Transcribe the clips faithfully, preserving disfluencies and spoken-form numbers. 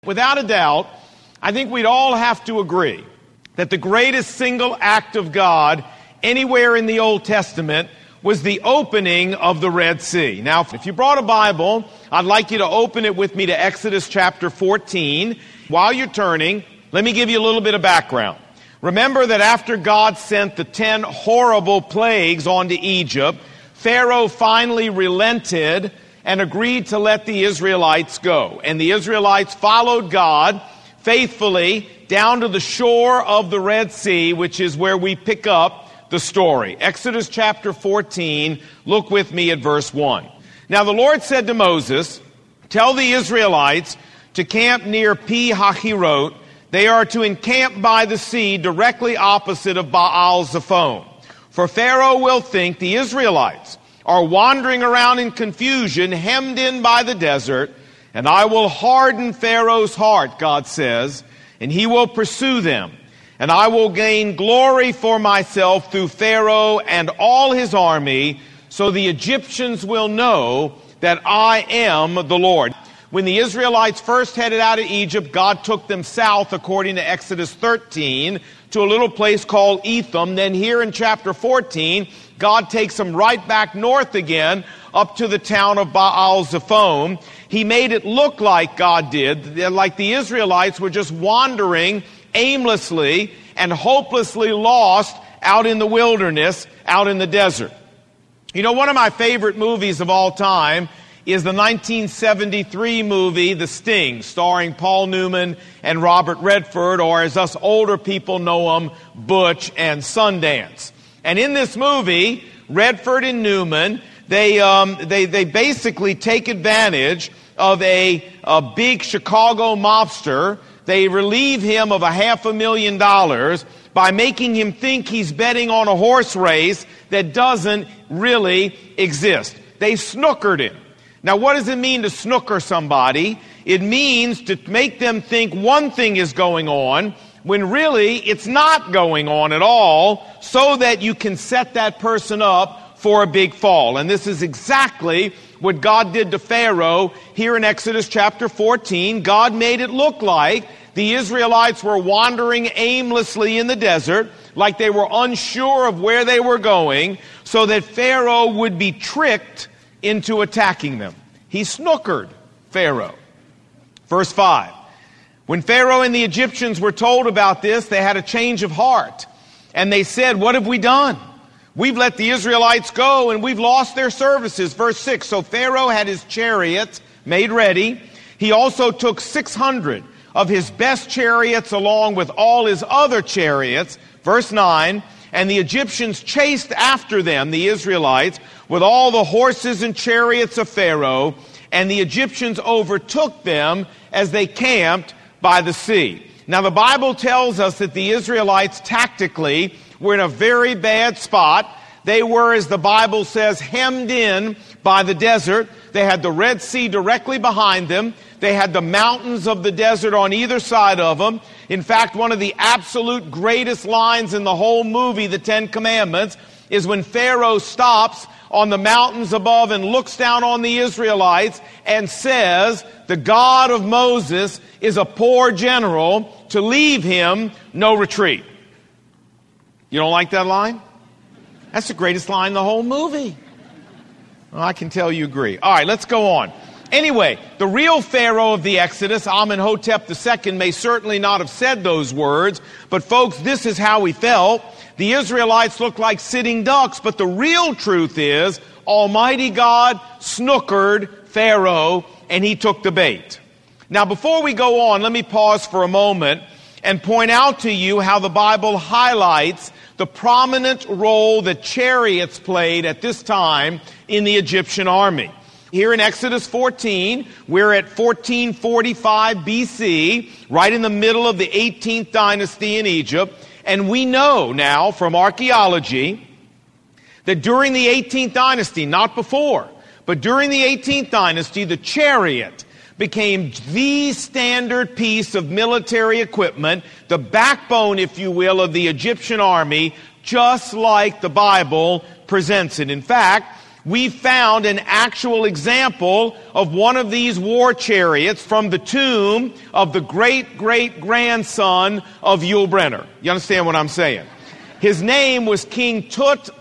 Without a doubt, I think we'd all have to agree that the greatest single act of God anywhere in the Old Testament was the opening of the Red Sea. Now, if you brought a Bible, I'd like you to open it with me to Exodus chapter fourteen. While you're turning, let me give you a little bit of background. Remember that after God sent the ten horrible plagues onto Egypt, Pharaoh finally relented and agreed to let the Israelites go. And the Israelites followed God faithfully down to the shore of the Red Sea, which is where we pick up the story. Exodus chapter fourteen, look with me at verse one. Now the Lord said to Moses, "Tell the Israelites to camp near Pi-Hahirot. They are to encamp by the sea directly opposite of Baal-Zephon. For Pharaoh will think the Israelites are wandering around in confusion, hemmed in by the desert, and I will harden Pharaoh's heart," God says, "and he will pursue them. And I will gain glory for myself through Pharaoh and all his army, so the Egyptians will know that I am the Lord." When the Israelites first headed out of Egypt, God took them south, according to Exodus thirteen, to a little place called Etham. Then here in chapter fourteen, God takes them right back north again, up to the town of Baal-Zephon. He made it look like God did, like the Israelites were just wandering aimlessly and hopelessly lost out in the wilderness, out in the desert. You know, one of my favorite movies of all time is the nineteen seventy-three movie, The Sting, starring Paul Newman and Robert Redford, or as us older people know them, Butch and Sundance. And in this movie, Redford and Newman, they um, they they basically take advantage of a, a big Chicago mobster. They relieve him of a half a million dollars by making him think he's betting on a horse race that doesn't really exist. They snookered him. Now, what does it mean to snooker somebody? It means to make them think one thing is going on when really it's not going on at all, so that you can set that person up for a big fall. And this is exactly what God did to Pharaoh here in Exodus chapter fourteen. God made it look like the Israelites were wandering aimlessly in the desert, like they were unsure of where they were going, so that Pharaoh would be tricked into attacking them. He snookered Pharaoh. Verse five. When Pharaoh and the Egyptians were told about this, they had a change of heart. And they said, "What have we done? We've let the Israelites go and we've lost their services." Verse six. So Pharaoh had his chariots made ready. He also took six hundred of his best chariots along with all his other chariots. Verse nine. And the Egyptians chased after them, the Israelites, with all the horses and chariots of Pharaoh, and the Egyptians overtook them as they camped by the sea. Now the Bible tells us that the Israelites tactically were in a very bad spot. They were, as the Bible says, hemmed in by the desert. They had the Red Sea directly behind them. They had the mountains of the desert on either side of them. In fact, one of the absolute greatest lines in the whole movie, The Ten Commandments, is when Pharaoh stops on the mountains above and looks down on the Israelites and says, "The God of Moses is a poor general, to leave him no retreat." You don't like that line? That's the greatest line in the whole movie. Well, I can tell you agree. All right, let's go on. Anyway, the real Pharaoh of the Exodus, Amenhotep the Second, may certainly not have said those words, but folks, this is how he felt. The Israelites looked like sitting ducks, but the real truth is, Almighty God snookered Pharaoh, and he took the bait. Now, before we go on, let me pause for a moment and point out to you how the Bible highlights the prominent role that chariots played at this time in the Egyptian army. Here in Exodus fourteen, we're at fourteen forty-five B C, right in the middle of the eighteenth dynasty in Egypt. And we know now from archaeology that during the eighteenth dynasty, not before, but during the eighteenth dynasty, the chariot became the standard piece of military equipment, the backbone, if you will, of the Egyptian army, just like the Bible presents it. In fact, we found an actual example of one of these war chariots from the tomb of the great-great-grandson of Yul Brynner. You understand what I'm saying? His name was King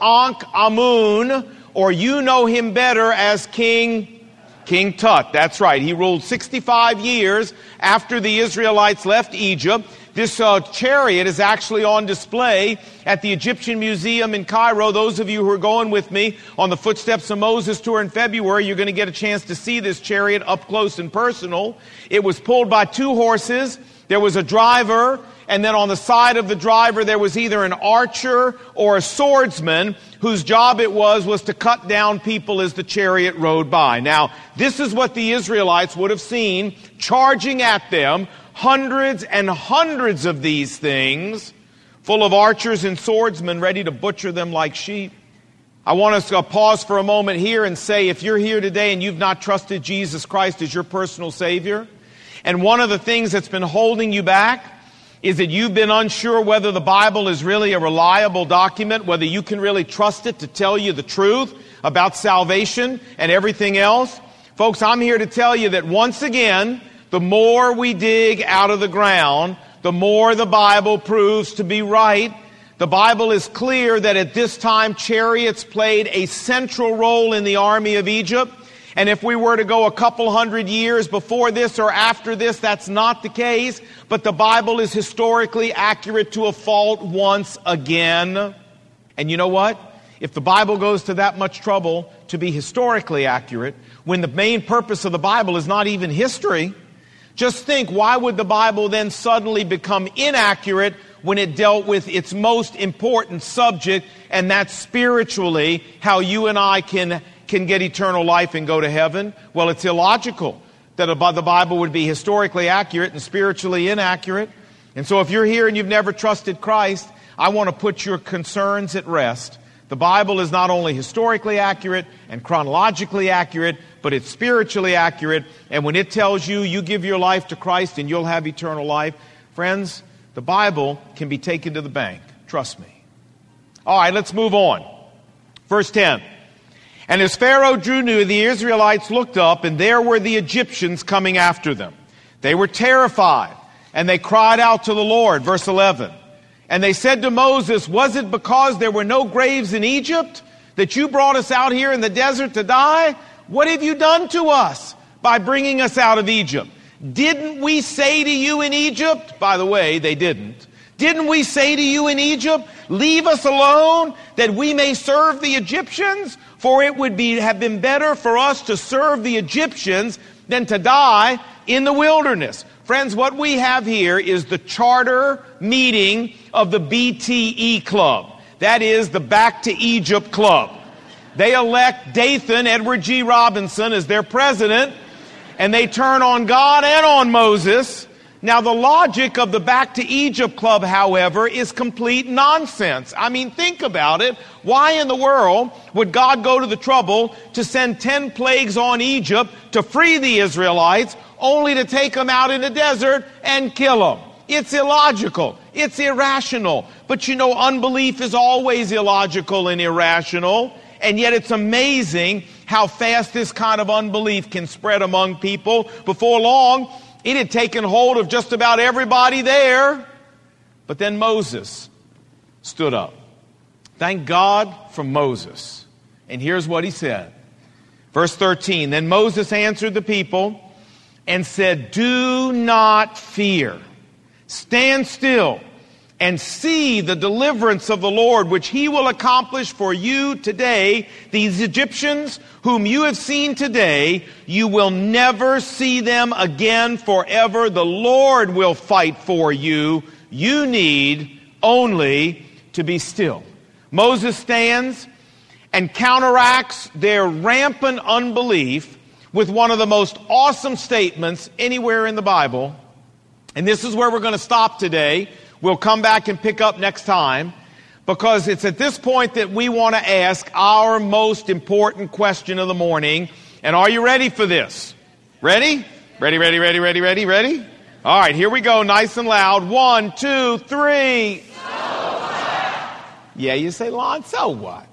Tut-Ankh-Amun, or you know him better as King King Tut. That's right. He ruled sixty-five years after the Israelites left Egypt. This uh, chariot is actually on display at the Egyptian Museum in Cairo. Those of you who are going with me on the Footsteps of Moses tour in February, you're going to get a chance to see this chariot up close and personal. It was pulled by two horses. There was a driver, and then on the side of the driver there was either an archer or a swordsman whose job it was was to cut down people as the chariot rode by. Now, this is what the Israelites would have seen charging at them. Hundreds and hundreds of these things, full of archers and swordsmen ready to butcher them like sheep. I want us to pause for a moment here and say, if you're here today and you've not trusted Jesus Christ as your personal Savior, and one of the things that's been holding you back is that you've been unsure whether the Bible is really a reliable document, whether you can really trust it to tell you the truth about salvation and everything else. Folks, I'm here to tell you that once again, the more we dig out of the ground, the more the Bible proves to be right. The Bible is clear that at this time, chariots played a central role in the army of Egypt. And if we were to go a couple hundred years before this or after this, that's not the case. But the Bible is historically accurate to a fault once again. And you know what? If the Bible goes to that much trouble to be historically accurate, when the main purpose of the Bible is not even history, just think, why would the Bible then suddenly become inaccurate when it dealt with its most important subject, and that's spiritually how you and I can, can get eternal life and go to heaven? Well, it's illogical that the Bible would be historically accurate and spiritually inaccurate. And so if you're here and you've never trusted Christ, I want to put your concerns at rest. The Bible is not only historically accurate and chronologically accurate, but it's spiritually accurate. And when it tells you, you give your life to Christ and you'll have eternal life, friends, the Bible can be taken to the bank. Trust me. All right, let's move on. Verse ten. And as Pharaoh drew near, the Israelites looked up, and there were the Egyptians coming after them. They were terrified, and they cried out to the Lord. Verse eleven. And they said to Moses, was it because there were no graves in Egypt that you brought us out here in the desert to die? What have you done to us by bringing us out of Egypt? Didn't we say to you in Egypt? By the way, they didn't. Didn't we say to you in Egypt, leave us alone that we may serve the Egyptians? For it would be have been better for us to serve the Egyptians than to die in the wilderness. Friends, what we have here is the charter meeting of the B T E Club. That is the Back to Egypt Club. They elect Dathan, Edward G. Robinson, as their president, and they turn on God and on Moses. Now, the logic of the Back to Egypt Club, however, is complete nonsense. I mean, think about it. Why in the world would God go to the trouble to send ten plagues on Egypt to free the Israelites, only to take them out in the desert and kill them? It's illogical. It's irrational. But you know, unbelief is always illogical and irrational. And yet it's amazing how fast this kind of unbelief can spread among people. Before long, it had taken hold of just about everybody there. But then Moses stood up. Thank God for Moses. And here's what he said. Verse thirteen, then Moses answered the people and said, do not fear. Stand still and see the deliverance of the Lord, which he will accomplish for you today. These Egyptians whom you have seen today, you will never see them again forever. The Lord will fight for you. You need only to be still. Moses stands and counteracts their rampant unbelief with one of the most awesome statements anywhere in the Bible. And this is where we're going to stop today. We'll come back and pick up next time, because it's at this point that we want to ask our most important question of the morning. And are you ready for this? Ready? Ready, ready, ready, ready, ready, ready? All right, here we go, nice and loud. One, two, three. So what? Yeah, you say, Lon, so what?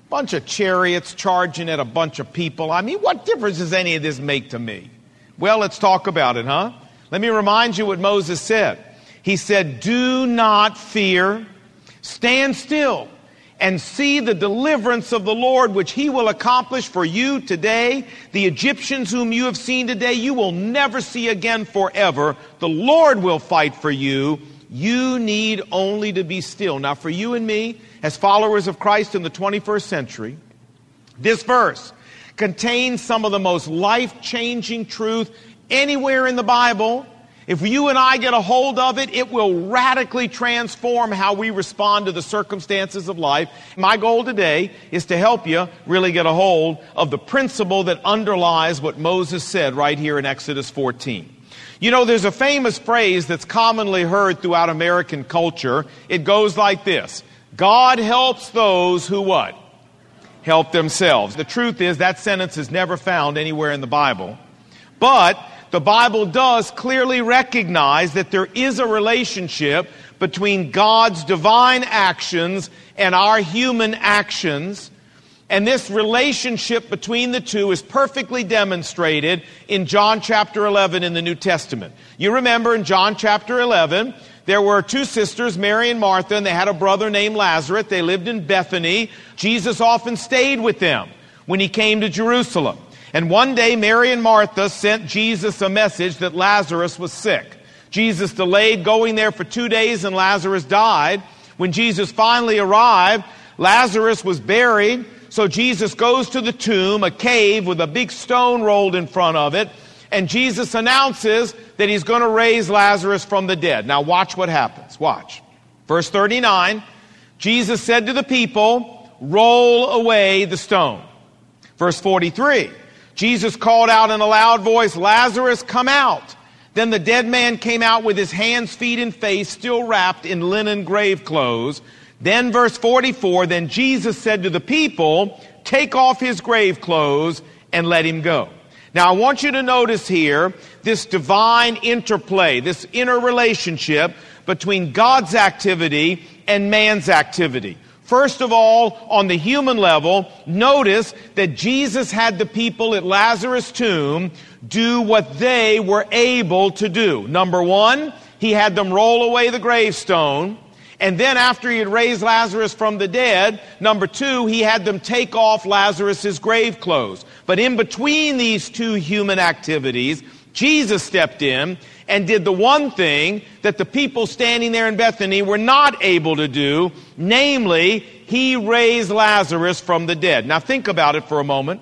Bunch of chariots charging at a bunch of people. I mean, what difference does any of this make to me? Well, let's talk about it, huh? Let me remind you what Moses said. He said, do not fear. Stand still and see the deliverance of the Lord, which he will accomplish for you today. The Egyptians whom you have seen today, you will never see again forever. The Lord will fight for you. You need only to be still. Now, for you and me, as followers of Christ in the twenty-first century, this verse contains some of the most life-changing truth anywhere in the Bible. If you and I get a hold of it, it will radically transform how we respond to the circumstances of life. My goal today is to help you really get a hold of the principle that underlies what Moses said right here in Exodus fourteen. You know, there's a famous phrase that's commonly heard throughout American culture. It goes like this: God helps those who what? Help themselves. The truth is that sentence is never found anywhere in the Bible. But the Bible does clearly recognize that there is a relationship between God's divine actions and our human actions. And this relationship between the two is perfectly demonstrated in John chapter eleven in the New Testament. You remember in John chapter eleven, there were two sisters, Mary and Martha, and they had a brother named Lazarus. They lived in Bethany. Jesus often stayed with them when he came to Jerusalem. And one day, Mary and Martha sent Jesus a message that Lazarus was sick. Jesus delayed going there for two days, and Lazarus died. When Jesus finally arrived, Lazarus was buried. So Jesus goes to the tomb, a cave with a big stone rolled in front of it, and Jesus announces that he's going to raise Lazarus from the dead. Now watch what happens. Watch. Verse thirty-nine, Jesus said to the people, roll away the stone. Verse forty-three, Jesus called out in a loud voice, Lazarus, come out. Then the dead man came out with his hands, feet, and face still wrapped in linen grave clothes. Then verse forty-four, then Jesus said to the people, take off his grave clothes and let him go. Now I want you to notice here this divine interplay, this interrelationship between God's activity and man's activity. First of all, on the human level, notice that Jesus had the people at Lazarus' tomb do what they were able to do. Number one, he had them roll away the gravestone. And then after he had raised Lazarus from the dead, number two, he had them take off Lazarus' grave clothes. But in between these two human activities, Jesus stepped in and did the one thing that the people standing there in Bethany were not able to do, namely, he raised Lazarus from the dead. Now think about it for a moment.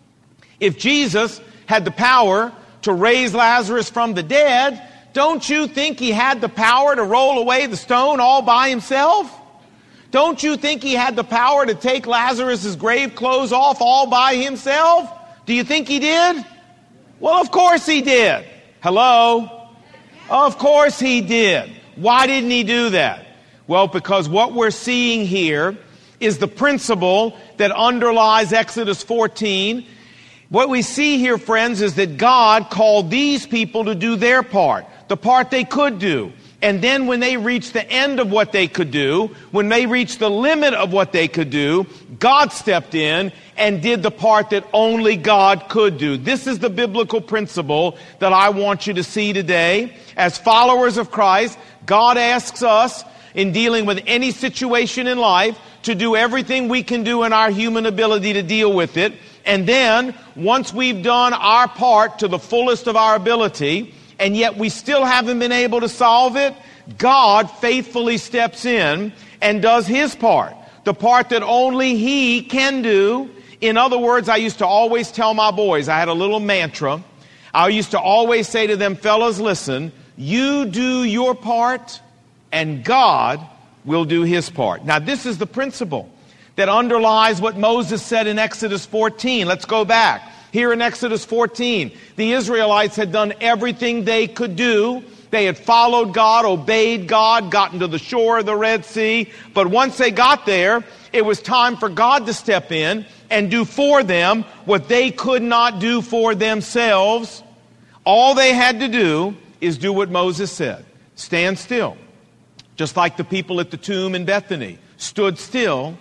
If Jesus had the power to raise Lazarus from the dead, don't you think he had the power to roll away the stone all by himself? Don't you think he had the power to take Lazarus' grave clothes off all by himself? Do you think he did? Well, of course he did. Hello? Of course he did. Why didn't he do that? Well, because what we're seeing here is the principle that underlies Exodus fourteen. What we see here, friends, is that God called these people to do their part, the part they could do. And then when they reached the end of what they could do, when they reached the limit of what they could do, God stepped in and did the part that only God could do. This is the biblical principle that I want you to see today. As followers of Christ, God asks us in dealing with any situation in life to do everything we can do in our human ability to deal with it. And then, once we've done our part to the fullest of our ability, and yet we still haven't been able to solve it, God faithfully steps in and does his part, the part that only he can do. In other words, I used to always tell my boys, I had a little mantra. I used to always say to them, fellas, listen, you do your part and God will do his part. Now, this is the principle that underlies what Moses said in Exodus fourteen. Let's go back. Here in Exodus fourteen, the Israelites had done everything they could do. They had followed God, obeyed God, gotten to the shore of the Red Sea. But once they got there, it was time for God to step in and do for them what they could not do for themselves. All they had to do is do what Moses said. Stand still. Just like the people at the tomb in Bethany stood still,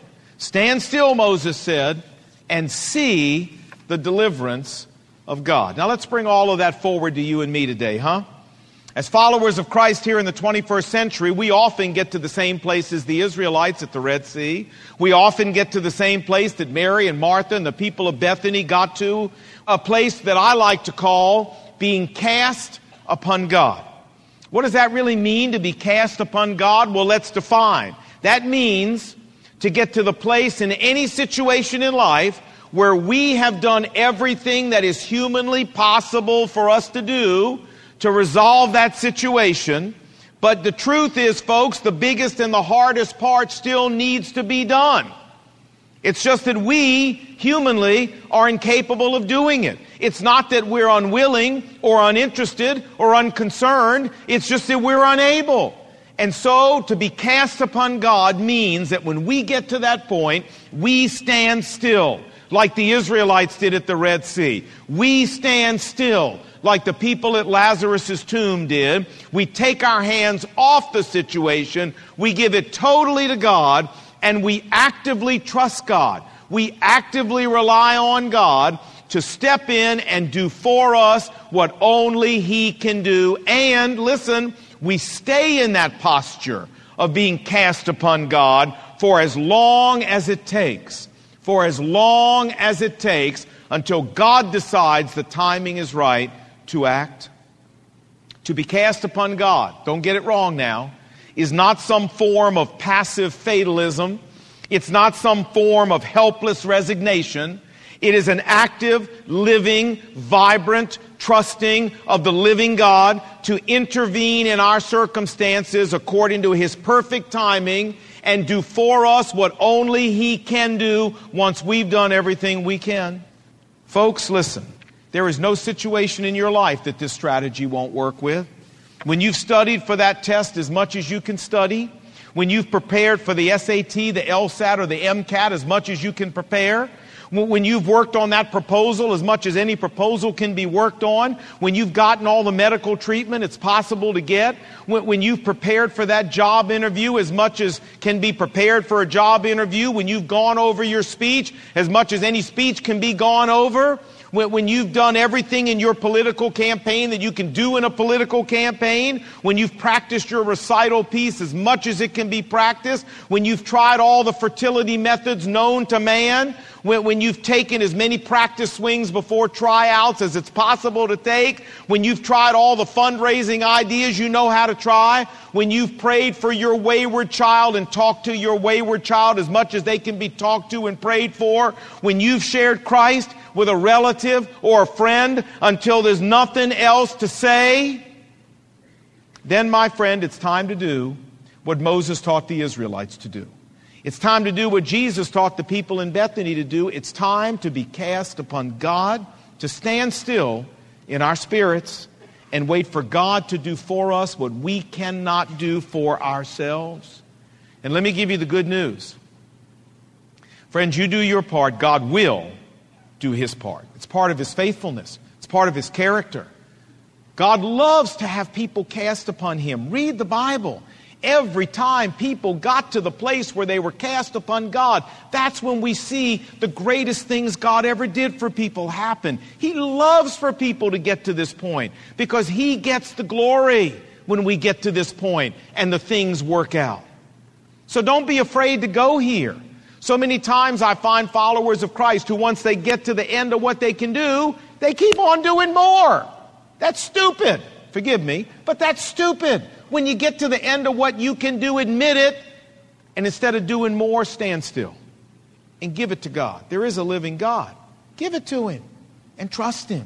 Stand still, Moses said, and see the deliverance of God. Now let's bring all of that forward to you and me today, huh? As followers of Christ here in the twenty-first century, we often get to the same place as the Israelites at the Red Sea. We often get to the same place that Mary and Martha and the people of Bethany got to, a place that I like to call being cast upon God. What does that really mean, to be cast upon God? Well, let's define. That means to get to the place in any situation in life where we have done everything that is humanly possible for us to do to resolve that situation. But the truth is, folks, the biggest and the hardest part still needs to be done. It's just that we, humanly, are incapable of doing it. It's not that we're unwilling or uninterested or unconcerned. It's just that we're unable. And so, to be cast upon God means that when we get to that point, we stand still, like the Israelites did at the Red Sea. We stand still, like the people at Lazarus' tomb did. We take our hands off the situation, we give it totally to God, and we actively trust God. We actively rely on God to step in and do for us what only He can do. And, listen, we stay in that posture of being cast upon God for as long as it takes. For as long as it takes until God decides the timing is right to act. To be cast upon God, don't get it wrong now, is not some form of passive fatalism. It's not some form of helpless resignation. It is an active, living, vibrant, trusting of the living God to intervene in our circumstances according to His perfect timing and do for us what only He can do once we've done everything we can. Folks, listen. There is no situation in your life that this strategy won't work with. When you've studied for that test as much as you can study, when you've prepared for the S A T, the LSAT, or the MCAT as much as you can prepare, when you've worked on that proposal as much as any proposal can be worked on, when you've gotten all the medical treatment it's possible to get, when you've prepared for that job interview as much as can be prepared for a job interview, when you've gone over your speech as much as any speech can be gone over, when you've done everything in your political campaign that you can do in a political campaign, when you've practiced your recital piece as much as it can be practiced, when you've tried all the fertility methods known to man, when, when you've taken as many practice swings before tryouts as it's possible to take, when you've tried all the fundraising ideas you know how to try, when you've prayed for your wayward child and talked to your wayward child as much as they can be talked to and prayed for, when you've shared Christ with a relative or a friend until there's nothing else to say, then, my friend, it's time to do what Moses taught the Israelites to do. It's time to do what Jesus taught the people in Bethany to do. It's time to be cast upon God, to stand still in our spirits and wait for God to do for us what we cannot do for ourselves. And let me give you the good news. Friends, you do your part, God will do His part. It's part of His faithfulness. It's part of His character. God loves to have people cast upon Him. Read the Bible. Every time people got to the place where they were cast upon God, that's when we see the greatest things God ever did for people happen. He loves for people to get to this point because He gets the glory when we get to this point and the things work out. So don't be afraid to go here. So many times I find followers of Christ who once they get to the end of what they can do, they keep on doing more. That's stupid. Forgive me, but that's stupid. When you get to the end of what you can do, admit it, and instead of doing more, stand still and give it to God. There is a living God. Give it to Him and trust Him.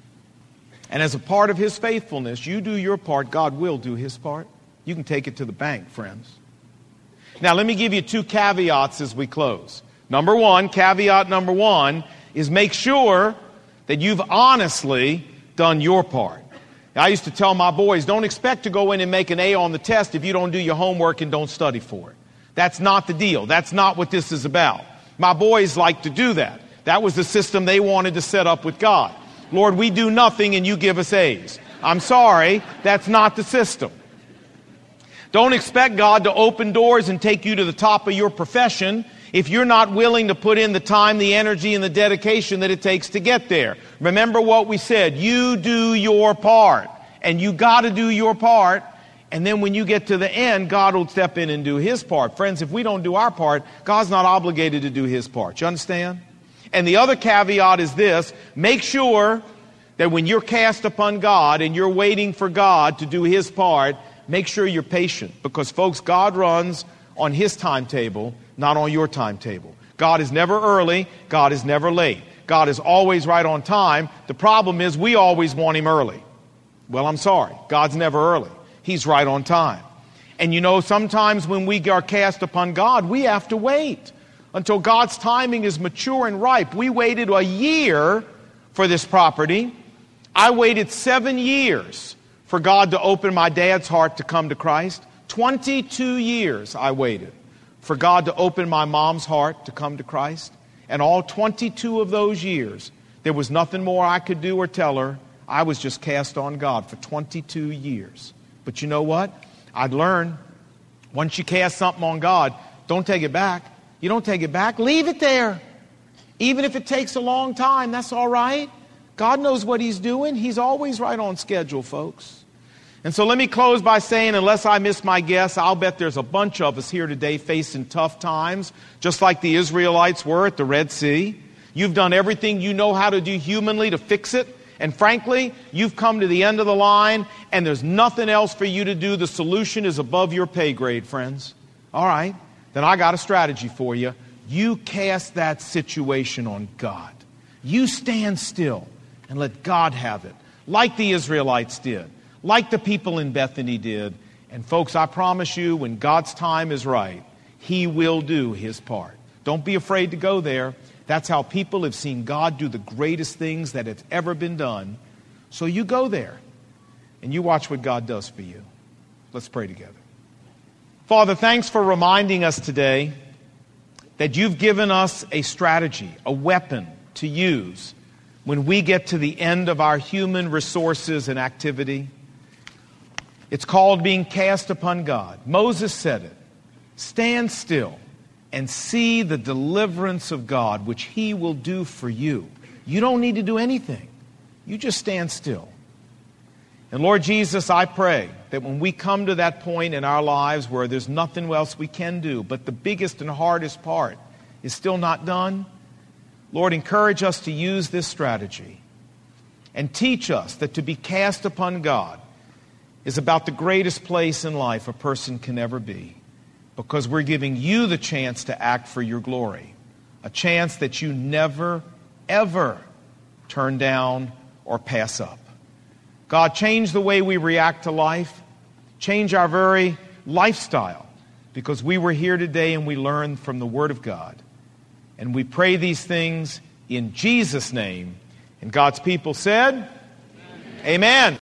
And as a part of His faithfulness, you do your part, God will do His part. You can take it to the bank, friends. Now, let me give you two caveats as we close. Number one, caveat number one, is make sure that you've honestly done your part. Now, I used to tell my boys, don't expect to go in and make an A on the test if you don't do your homework and don't study for it. That's not the deal. That's not what this is about. My boys like to do that. That was the system they wanted to set up with God. Lord, we do nothing and you give us A's. I'm sorry, that's not the system. Don't expect God to open doors and take you to the top of your profession if you're not willing to put in the time, the energy, and the dedication that it takes to get there. Remember what we said. You do your part. And you got to do your part. And then when you get to the end, God will step in and do His part. Friends, if we don't do our part, God's not obligated to do His part. You understand? And the other caveat is this. Make sure that when you're cast upon God and you're waiting for God to do His part, make sure you're patient. Because, folks, God runs on His timetable, not on your timetable. God is never early. God is never late. God is always right on time. The problem is we always want Him early. Well, I'm sorry. God's never early. He's right on time. And you know, sometimes when we are cast upon God, we have to wait until God's timing is mature and ripe. We waited a year for this property. I waited seven years for God to open my dad's heart to come to Christ. twenty-two years I waited for God to open my mom's heart to come to Christ. And all twenty-two of those years, there was nothing more I could do or tell her. I was just cast on God for twenty-two years. But you know what? I'd learned, once you cast something on God, don't take it back. You don't take it back. Leave it there. Even if it takes a long time, that's all right. God knows what He's doing. He's always right on schedule, folks. And so let me close by saying, unless I miss my guess, I'll bet there's a bunch of us here today facing tough times, just like the Israelites were at the Red Sea. You've done everything you know how to do humanly to fix it. And frankly, you've come to the end of the line, and there's nothing else for you to do. The solution is above your pay grade, friends. All right, then I got a strategy for you. You cast that situation on God. You stand still and let God have it, like the Israelites did, like the people in Bethany did. And folks, I promise you, when God's time is right, He will do His part. Don't be afraid to go there. That's how people have seen God do the greatest things that have ever been done. So you go there and you watch what God does for you. Let's pray together. Father, thanks for reminding us today that You've given us a strategy, a weapon to use when we get to the end of our human resources and activity. It's called being cast upon God. Moses said it. Stand still and see the deliverance of God, which He will do for you. You don't need to do anything. You just stand still. And Lord Jesus, I pray that when we come to that point in our lives where there's nothing else we can do, but the biggest and hardest part is still not done, Lord, encourage us to use this strategy and teach us that to be cast upon God is about the greatest place in life a person can ever be. Because we're giving You the chance to act for Your glory. A chance that You never, ever turn down or pass up. God, change the way we react to life. Change our very lifestyle. Because we were here today and we learned from the Word of God. And we pray these things in Jesus' name. And God's people said, Amen. Amen.